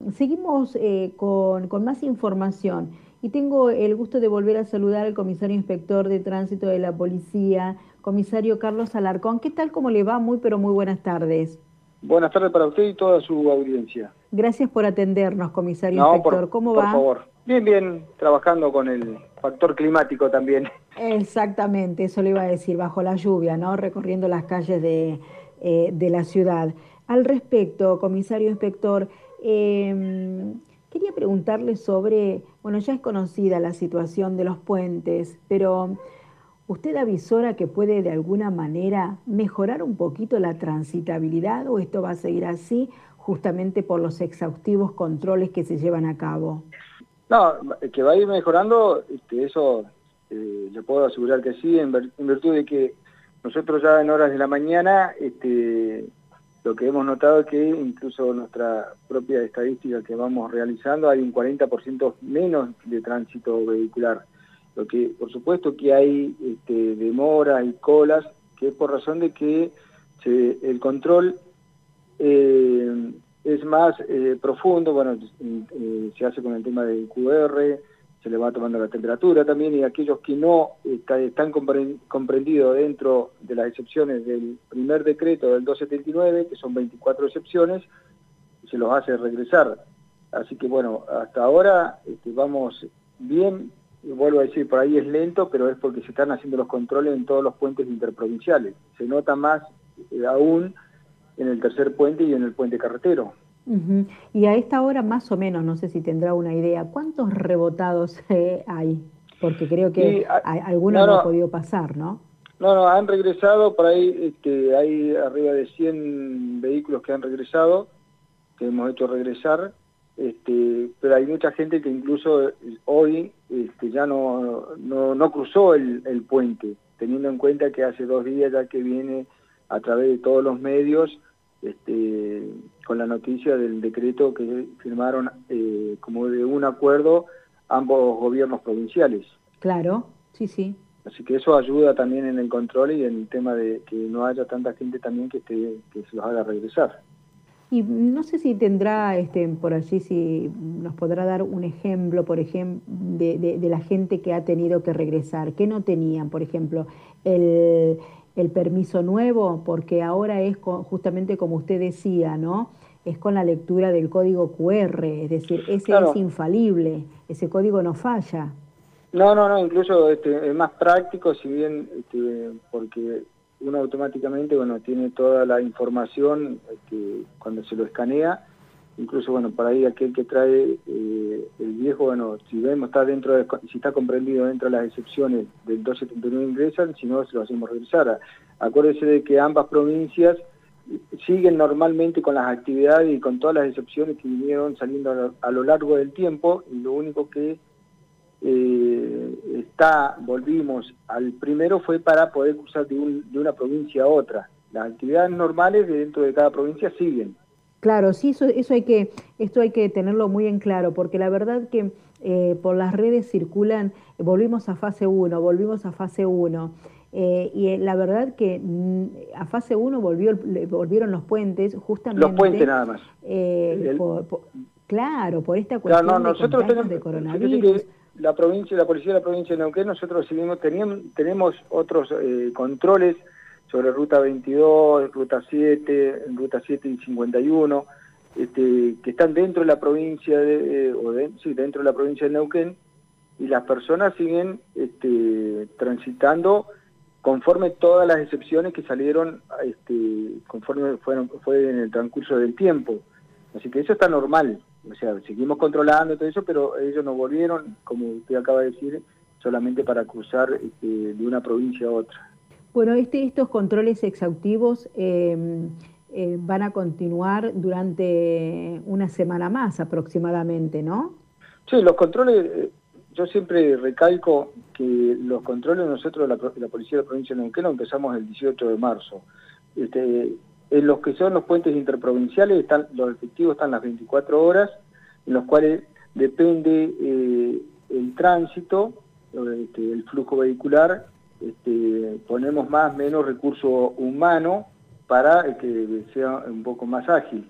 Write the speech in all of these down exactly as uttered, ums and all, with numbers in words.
seguimos eh, con, con más información y tengo el gusto de volver a saludar al comisario inspector de tránsito de la policía, comisario Carlos Alarcón. ¿Qué tal? ¿Cómo le va? Muy, pero muy buenas tardes. Buenas tardes para usted y toda su audiencia. Gracias por atendernos, comisario No, por, inspector. ¿Cómo por va? favor. Bien, bien, trabajando con el factor climático también. Exactamente, eso le iba a decir, bajo la lluvia, ¿no? Recorriendo las calles de, eh, de la ciudad. Al respecto, comisario inspector, em, quería preguntarle sobre, bueno, ya es conocida la situación de los puentes, pero ¿usted avisora que puede de alguna manera mejorar un poquito la transitabilidad o esto va a seguir así justamente por los exhaustivos controles que se llevan a cabo? No, que va a ir mejorando, este, eso eh, le puedo asegurar que sí, en, ver- en virtud de que nosotros ya en horas de la mañana, este, lo que hemos notado es que incluso nuestra propia estadística que vamos realizando, hay un cuarenta por ciento menos de tránsito vehicular. Lo que, por supuesto que hay este, demoras y colas, que es por razón de que se- el control eh, es más eh, profundo, bueno, eh, se hace con el tema del Q R, se le va tomando la temperatura también, y aquellos que no está, están comprendidos dentro de las excepciones del primer decreto del doscientos setenta y nueve, que son veinticuatro excepciones, se los hace regresar. Así que bueno, hasta ahora este, vamos bien, y vuelvo a decir, por ahí es lento, pero es porque se están haciendo los controles en todos los puentes interprovinciales. Se nota más eh, aún en el tercer puente y en el puente carretero. Ujú. Y a esta hora más o menos, no sé si tendrá una idea, ¿cuántos rebotados eh, hay? Porque creo que Y a- a- alguno no, no ha no, podido pasar, ¿no? no, no, han regresado, por ahí este, hay arriba de cien vehículos que han regresado, que hemos hecho regresar, este, pero hay mucha gente que incluso hoy este, ya no, no, no cruzó el, el puente, teniendo en cuenta que hace dos días ya que viene a través de todos los medios este, con la noticia del decreto que firmaron eh, como de un acuerdo ambos gobiernos provinciales. Claro, sí, sí. Así que eso ayuda también en el control y en el tema de que no haya tanta gente también que, esté, que se los haga regresar. Y no sé si tendrá este, por allí, si nos podrá dar un ejemplo, por ejemplo, de, de- de la gente que ha tenido que regresar, que no tenían, por ejemplo, el, el permiso nuevo, porque ahora es con- justamente como usted decía, ¿no? Es con la lectura del código Q R, es decir, ese es Claro, infalible, ese código no falla. no, no, no, incluso este, es más práctico, si bien este, porque uno automáticamente, bueno, tiene toda la información este, cuando se lo escanea, incluso, bueno, por ahí aquel que trae eh, el viejo, bueno, si vemos, está dentro de, si está comprendido dentro de las excepciones del doscientos setenta y nueve ingresan, si no, se lo hacemos regresar. Acuérdese de que ambas provincias siguen normalmente con las actividades y con todas las excepciones que vinieron saliendo a lo, a lo largo del tiempo, y lo único que eh, está, volvimos al primero fue para poder cruzar de, un, de una provincia a otra. Las actividades normales de dentro de cada provincia siguen. Claro, sí, eso, eso hay que, esto hay que tenerlo muy en claro, porque la verdad que eh, por las redes circulan, eh, volvimos a fase uno, volvimos a fase uno, eh, y eh, la verdad que mm, a fase uno volvió, el- le- volvieron los puentes Los puentes justamente, nada más. eh, El, por, por- claro, por esta claro, no, cuestión de nosotros contagios tenemos, de fíjese coronavirus. que la provincia, la policía de la provincia de Neuquén, nosotros recibimos, teníamos, tenemos otros eh, controles sobre ruta veintidós, ruta siete, ruta siete y cincuenta y uno, este, que están dentro de la provincia de, eh, o de, sí, dentro de la provincia de Neuquén, y las personas siguen este, transitando conforme todas las excepciones que salieron este, conforme fueron, fue en el transcurso del tiempo. Así que eso está normal, o sea, seguimos controlando todo eso, pero ellos no volvieron, como usted acaba de decir, solamente para cruzar este, de una provincia a otra. Bueno, este, estos controles exhaustivos em, eh, van a continuar durante una semana más aproximadamente, ¿no? Sí, los controles, eh, yo siempre recalco que los controles nosotros, la, la Policía de la Provincia de Neuquén, lo empezamos el dieciocho de marzo. Este, en los que son los puentes interprovinciales, están, los efectivos están las veinticuatro horas, en los cuales depende eh, el tránsito, este, el flujo vehicular, este, ponemos más o menos recurso humano para que sea un poco más ágil.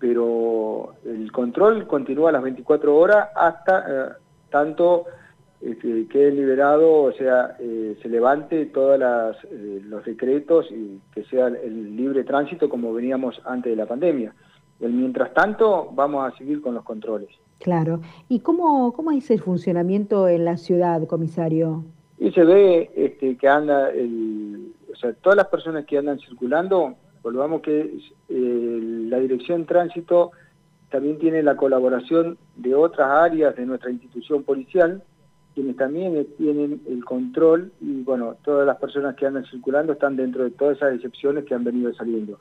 pero el control continúa las veinticuatro horas hasta eh, tanto eh, que quede liberado, o sea, eh, se levante todos eh, los decretos y que sea el libre tránsito como veníamos antes de la pandemia. Y mientras tanto, vamos a seguir con los controles. Claro. ¿Y cómo, cómo es el funcionamiento en la ciudad, comisario? Y se ve este, que anda, el, o sea, todas las personas que andan circulando, volvamos que eh, la Dirección de Tránsito también tiene la colaboración de otras áreas de nuestra institución policial, quienes también tienen el control, y bueno, todas las personas que andan circulando están dentro de todas esas excepciones que han venido saliendo.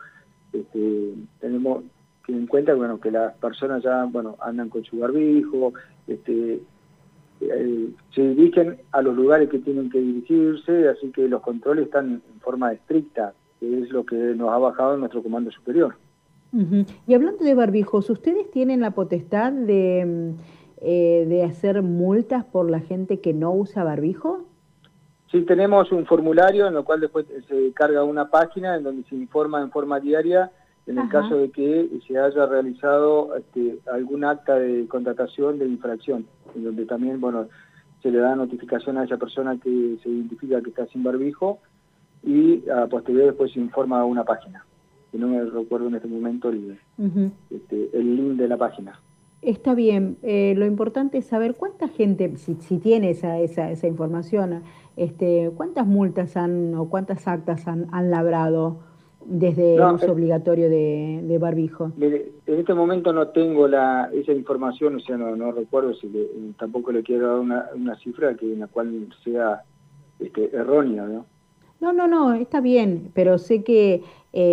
Este, tenemos que en cuenta bueno, que las personas ya bueno, andan con su barbijo, este, eh, se dirigen a los lugares que tienen que dirigirse, así que los controles están en forma estricta, que es lo que nos ha bajado nuestro comando superior. Uh-huh. Y hablando de barbijos, ¿ustedes tienen la potestad de, eh, de hacer multas por la gente que no usa barbijo? Sí, tenemos un formulario en lo cual después se carga una página en donde se informa en forma diaria en el Ajá. caso de que se haya realizado este, algún acta de contratación de infracción, en donde también bueno se le da notificación a esa persona que se identifica que está sin barbijo y a posteriori después se informa a una página. Que no me recuerdo en este momento el, uh-huh. este, el link de la página. Está bien, eh, lo importante es saber cuánta gente, si, si tiene esa, esa, esa información, este, cuántas multas han o cuántas actas han, han labrado desde no, el uso eh, obligatorio de, de barbijo. Mire, en este momento no tengo la, esa información, o sea, no, no recuerdo, si le, tampoco le quiero dar una, una cifra que en la cual sea este, errónea, ¿no? No, no, no, está bien, pero sé que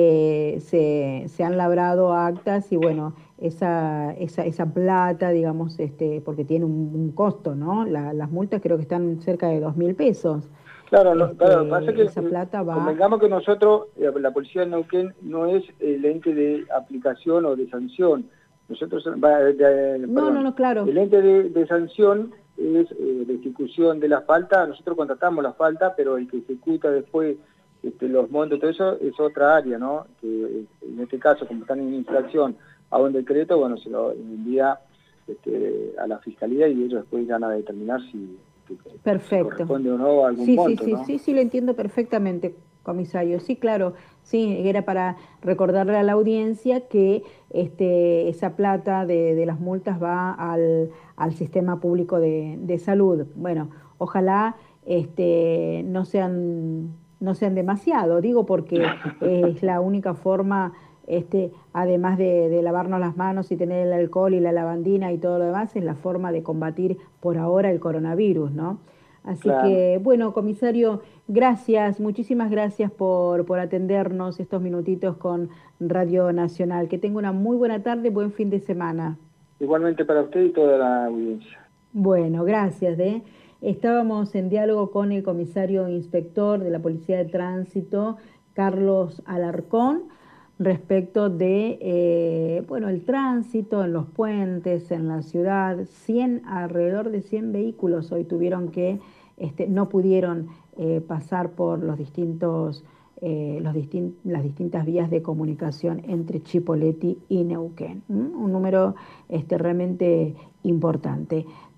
eh, se, se han labrado actas y bueno, esa, esa, esa plata, digamos, este, porque tiene un, un costo, ¿no? La, las multas creo que están cerca de dos mil pesos. Claro, no, este, claro, pasa que esa plata va... convengamos que nosotros, la Policía de Neuquén no es el ente de aplicación o de sanción. Nosotros, va, de, de, no, perdón, no, no, claro. El ente de, de sanción es eh, la ejecución de la falta. Nosotros contratamos la falta, pero el que ejecuta después este, los montos, todo eso es otra área, ¿no? Que en este caso, como están en infracción a un decreto, bueno, se lo envía este, a la Fiscalía y ellos después van a determinar si... Perfecto. Si corresponde o no a algún sí, monto, sí, sí, ¿no? sí, sí, lo entiendo perfectamente, comisario. Sí, claro, sí, era para recordarle a la audiencia que este, esa plata de, de las multas va al, al sistema público de, de salud. Bueno, ojalá este, no sean, no sean demasiado, digo porque es la única forma... Este, además de, de lavarnos las manos y tener el alcohol y la lavandina y todo lo demás, es la forma de combatir por ahora el coronavirus, ¿no? Así claro. que, bueno, comisario, gracias, muchísimas gracias por, por atendernos estos minutitos con Radio Nacional. Que tenga una muy buena tarde, buen fin de semana. Igualmente para usted y toda la audiencia. Bueno, gracias. ¿eh? Estábamos en diálogo con el comisario inspector de la Policía de Tránsito, Carlos Alarcón, respecto de, eh, bueno, el tránsito en los puentes, en la ciudad. cien, alrededor de cien vehículos hoy tuvieron que, este, no pudieron eh, pasar por los distintos, eh, los distin las distintas vías de comunicación entre Chipoleti y Neuquén. ¿Mm? Un número este, realmente importante.